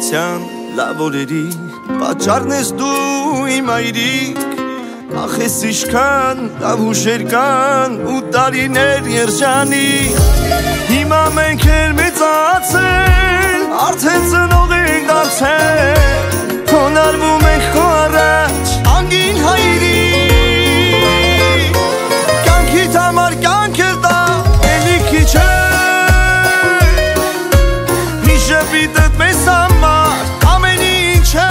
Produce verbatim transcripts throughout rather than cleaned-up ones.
ուրախության լավ օրերի պատճառն ես դու իմ այրիկ ախ ես իշքան լավ հուշեր կան ու տարիներ երջանիկ հիմա մենք էլ մեծացել արդեն ծնող ենք դարձել հոնարվում ենք քո առաջ անգին հայրիկ կյանքիդ համար կյանք էլ տա էլի քիչ է մի շպիտդ մեզ համար ամեն ինչ է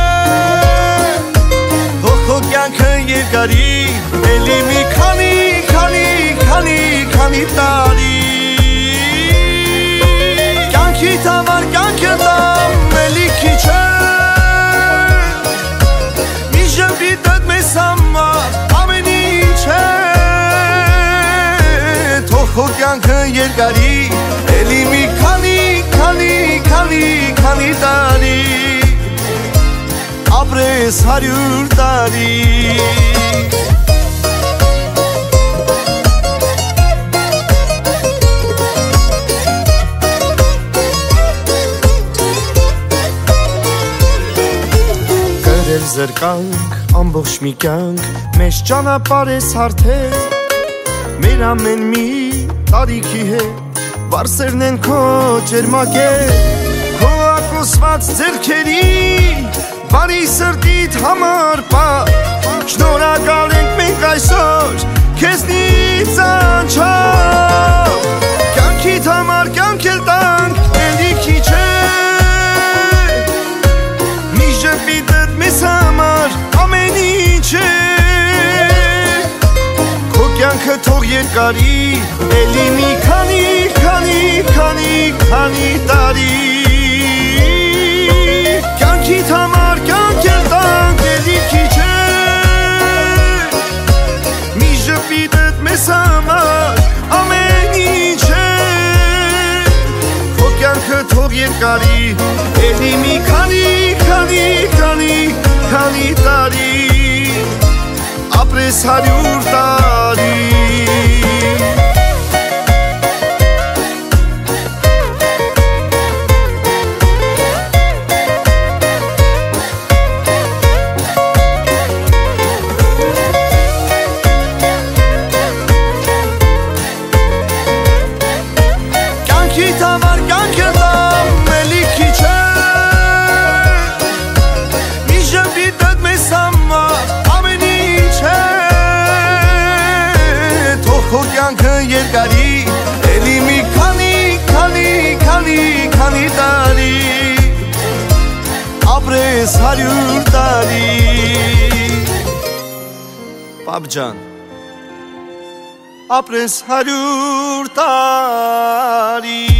հո կյանքը երկարի էլի մի քանի քանի քանի քանի տարի կյանքիդ համար կյանք էլ տամ էլի քիչ է մի շպիտդ մեզ համար ամեն ինչ է թող քո կյանքը երկարի էլի մի քանի քանի քանի քանի տարի ապրես հարյուր տարի Կրել զրկանք ամբողջ մի կյանք մեզ ճանապարհ ես հարթել մեր ամեն մի տարիքի հետ վարսերն են քո ջերմակել քո ակոսված ձեռքերի բարի սրտիդ համար պա շնորհակալ ենք մենք այսօր քեզնից անչափ կյանքիդ համար կյանք էլ տանք էլի քիչ է մի ժպիտդ մեզ համար ամեն ինչ է քո կյանքը թող երկարի էլի մի քանի քանի քանի քանի տարի կյանքիդ համար կյանք էլ տանք էլի քիչ է մի ժպիտդ մեզ համար ամեն ինչ է քո կյանքը թող երկարի էլի մի քանի քանի քանի քանի տարի ապրես հարյուր տարի կյանքիդ համար կյանք էլ տամ էլի քիչ է մի ժպիտդ մեզ համար ամեն ինչ է թող քո կյանքը երկարի էլի մի քանի քանի քանի քանի տարի ապրես հարյուր տարի պապ ջան ապրես հարյուր տարի